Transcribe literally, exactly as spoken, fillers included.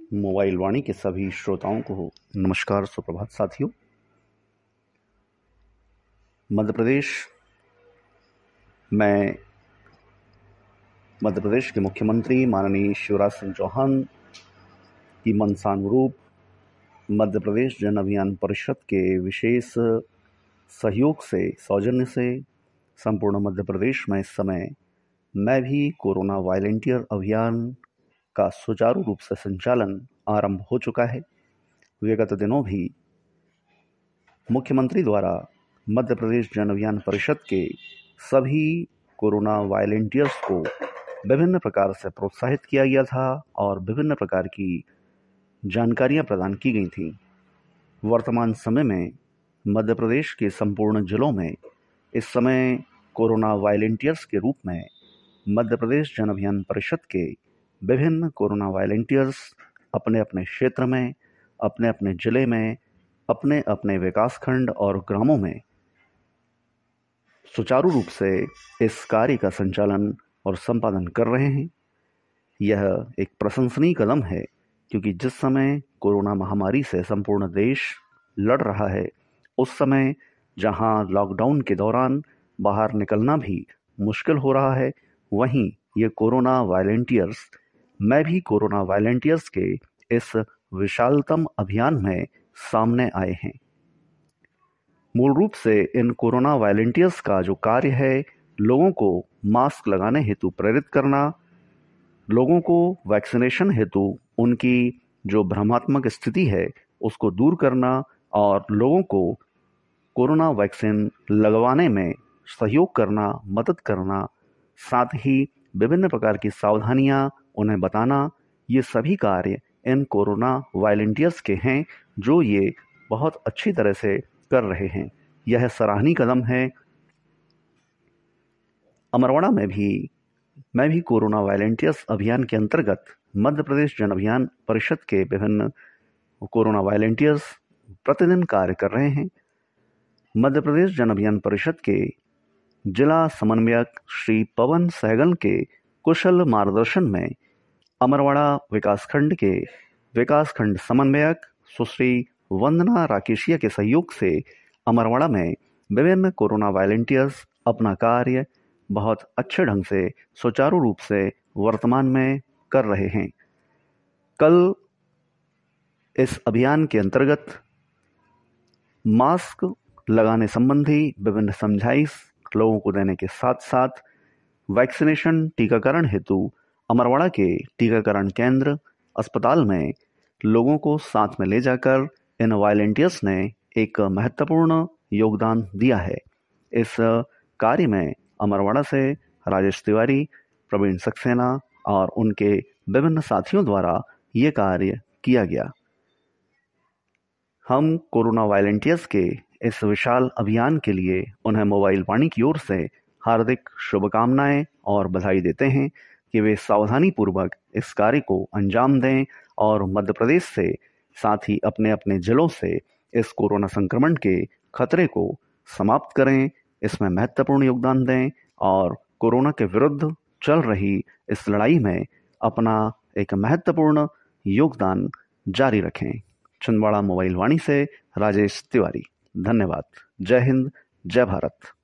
Mobile वाणी के सभी श्रोताओं को नमस्कार, सुप्रभात साथियों। मध्य प्रदेश में मध्य प्रदेश के मुख्यमंत्री माननीय शिवराज सिंह चौहान की मंशानुरूप मध्य प्रदेश जन अभियान परिषद के विशेष सहयोग से, सौजन्य से संपूर्ण मध्य प्रदेश में इस समय मैं भी कोरोना वॉलंटियर अभियान का सुचारू रूप से संचालन आरंभ हो चुका है। विगत दिनों भी मुख्यमंत्री द्वारा मध्य प्रदेश जन अभियान परिषद के सभी कोरोना वॉलंटियर्स को विभिन्न प्रकार से प्रोत्साहित किया गया था और विभिन्न प्रकार की जानकारियां प्रदान की गई थी। वर्तमान समय में मध्य प्रदेश के संपूर्ण जिलों में इस समय कोरोना वॉलंटियर्स के रूप में मध्य प्रदेश जन अभियान परिषद के विभिन्न कोरोना वॉलंटियर्स अपने अपने क्षेत्र में, अपने अपने जिले में, अपने अपने विकासखंड और ग्रामों में सुचारू रूप से इस कार्य का संचालन और संपादन कर रहे हैं। यह एक प्रशंसनीय कदम है, क्योंकि जिस समय कोरोना महामारी से संपूर्ण देश लड़ रहा है, उस समय जहां लॉकडाउन के दौरान बाहर निकलना भी मुश्किल हो रहा है, वहीं ये कोरोना वॉलंटियर्स, मैं भी कोरोना वॉलंटियर्स के इस विशालतम अभियान में सामने आए हैं। मूल रूप से इन कोरोना वॉलंटियर्स का जो कार्य है, लोगों को मास्क लगाने हेतु प्रेरित करना, लोगों को वैक्सीनेशन हेतु उनकी जो भ्रमात्मक स्थिति है उसको दूर करना और लोगों को कोरोना वैक्सीन लगवाने में सहयोग करना, मदद करना, साथ ही विभिन्न प्रकार की सावधानियां उन्हें बताना, ये सभी कार्य इन कोरोना वॉलंटियर्स के हैं, जो ये बहुत अच्छी तरह से कर रहे हैं। यह सराहनीय कदम है। अमरवाड़ा में भी मैं भी कोरोना वॉलंटियर्स अभियान के अंतर्गत मध्य प्रदेश जन अभियान परिषद के विभिन्न कोरोना वॉलंटियर्स प्रतिदिन कार्य कर रहे हैं। मध्य प्रदेश जन अभियान परिषद के जिला समन्वयक श्री पवन सहगल के कुशल मार्गदर्शन में अमरवाड़ा विकासखंड के विकासखंड समन्वयक सुश्री वंदना राकेशिया के सहयोग से अमरवाड़ा में विभिन्न कोरोना वॉलंटियर्स अपना कार्य बहुत अच्छे ढंग से, सुचारू रूप से वर्तमान में कर रहे हैं। कल इस अभियान के अंतर्गत मास्क लगाने संबंधी विभिन्न समझाइश लोगों को देने के साथ साथ वैक्सीनेशन टीकाकरण हेतु अमरवाड़ा के टीकाकरण केंद्र अस्पताल में लोगों को साथ में ले जाकर इन वॉलंटियर्स ने एक महत्वपूर्ण योगदान दिया है। इस कार्य में अमरवाड़ा से राजेश तिवारी, प्रवीण सक्सेना और उनके विभिन्न साथियों द्वारा ये कार्य किया गया। हम कोरोना वॉलंटियर्स के इस विशाल अभियान के लिए उन्हें मोबाइल वाणी की ओर से हार्दिक शुभकामनाएं और बधाई देते हैं कि वे सावधानी पूर्वक इस कार्य को अंजाम दें और मध्य प्रदेश से, साथ ही अपने अपने जिलों से इस कोरोना संक्रमण के खतरे को समाप्त करें, इसमें महत्वपूर्ण योगदान दें और कोरोना के विरुद्ध चल रही इस लड़ाई में अपना एक महत्वपूर्ण योगदान जारी रखें। छिंदवाड़ा मोबाइल वाणी से राजेश तिवारी। धन्यवाद। जय हिंद, जय भारत।